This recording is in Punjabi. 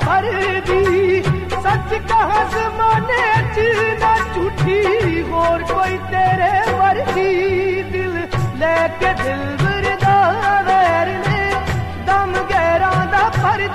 भरदी सच कहा ज़माने च ना झूठी होर कोई तेरे वर्गी दिल लेके दिल